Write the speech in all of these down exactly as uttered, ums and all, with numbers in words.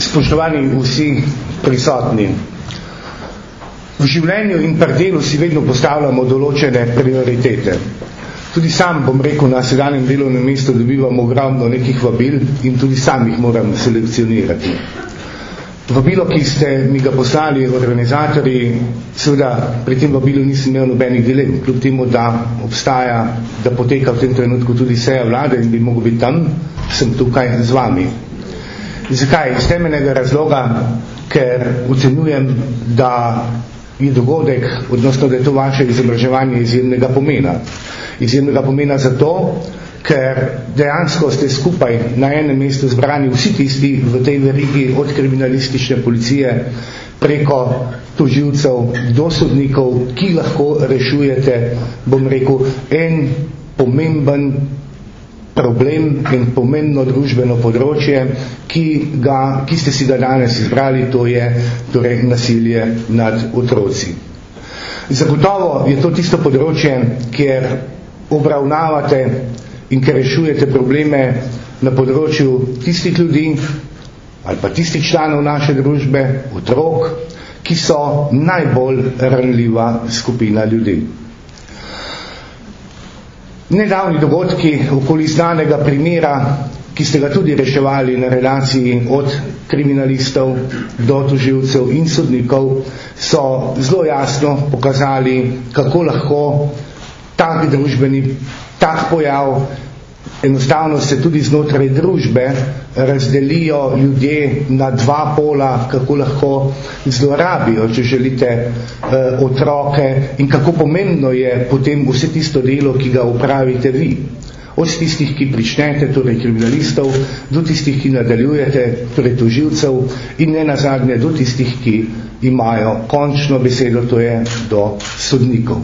Spoštovani vsi prisotni. V življenju in pri delu si vedno postavljamo določene prioritete. Tudi sam, bom rekel, na sedanjem delovnem mestu dobivam ogromno nekih vabil in tudi sam jih moram selekcionirati. Vabilo, ki ste mi ga poslali organizatorji, seveda pri tem vabilu nisem imel nobenih dilem, kljub temu, da obstaja, da poteka v tem trenutku tudi seja vlade in bi mogel biti tam, sem tukaj z vami. Zakaj? Iz temeljnega razloga, ker ocenjujem, da je dogodek, odnosno da je to vaše izobraževanje izjemnega pomena. Izjemnega pomena zato, ker dejansko ste skupaj na enem mestu zbrani vsi tisti v tej verigi od kriminalistične policije preko tožilcev do sodnikov, ki lahko rešujete, bom rekel, en pomemben problem in pomembno družbeno področje, ki, ga, ki ste si ga danes izbrali, to je torej nasilje nad otroci. Zagotovo je to tisto področje, kjer obravnavate in ker rešujete probleme na področju tistih ljudi ali pa tistih članov naše družbe, otrok, ki so najbolj ranljiva skupina ljudi. Nedavni dogodki okoli znanega primera, ki ste ga tudi reševali na relaciji od kriminalistov do tožilcev in sodnikov, so zelo jasno pokazali, kako lahko tak družbeni, tak pojav, enostavno se tudi znotraj družbe razdelijo ljudje na dva pola, kako lahko zlorabijo, če želite, otroke in kako pomembno je potem vse tisto delo, ki ga upravite vi. Od tistih, ki pričnete, torej kriminalistov, do tistih, ki nadaljujete, torej tožilcev in ne nazadnje do tistih, ki imajo končno besedo, to je do sodnikov.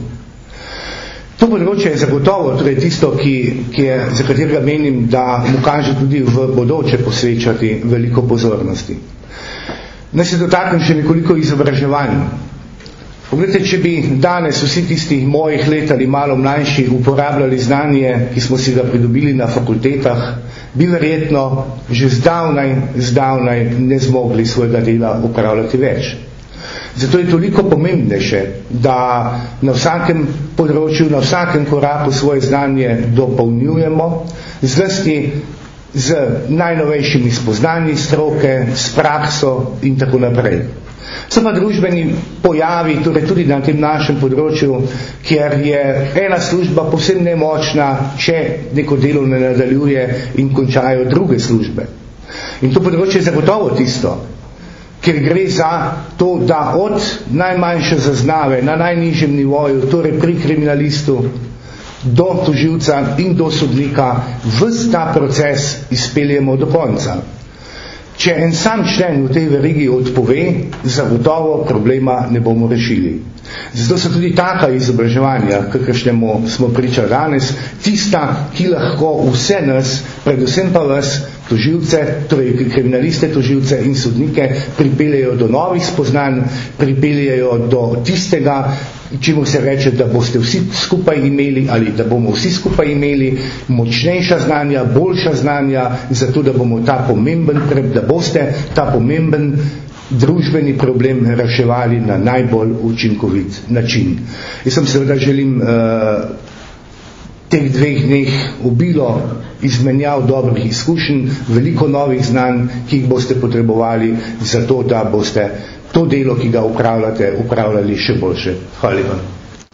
To področje je zagotovo, torej tisto, ki, ki je, za katerega menim, da mu kaže tudi v bodoče posvečati veliko pozornosti. Naj se dotaknem še nekoliko izobraževanj. Poglejte, če bi danes vsi tisti mojih let ali malo mlajši uporabljali znanje, ki smo si ga pridobili na fakultetah, bi verjetno že zdavnaj, zdavnaj ne zmogli svojega dela upravljati več. Zato je toliko pomembnejše, da na vsakem področju, na vsakem koraku svoje znanje dopolnjujemo, zlasti z najnovejšimi spoznanji stroke, s prakso in tako naprej. So pa družbeni pojavi, torej tudi na tem našem področju, kjer je ena služba povsem nemočna, če neko delo ne nadaljuje in končajo druge službe. In to področje je zagotovo tisto, ker gre za to, da od najmanjše zaznave na najnižjem nivoju, torej pri kriminalistu, do tožilca in do sodnika, ves ta proces izpeljemo do konca. Če en sam člen v tej verigi odpove, zagotovo problema ne bomo rešili. Zato so tudi taka izobraževanja, kakršnemu smo pričali danes, tista, ki lahko vse nas, predvsem pa vas, tožilce, torej kriminaliste, tožilce in sodnike, pripeljejo do novih spoznanj, pripeljejo do tistega, čemu se reče, da boste vsi skupaj imeli ali da bomo vsi skupaj imeli močnejša znanja, boljša znanja, zato da bomo ta pomemben, da boste ta pomemben družbeni problem reševali na najbolj učinkovit način. Jaz sem seveda želim uh, teh dveh dneh obilo izmenjav dobrih izkušenj, veliko novih znanj, ki jih boste potrebovali za to, da boste to delo, ki ga upravljate, upravljali še boljše. Hvala lepa.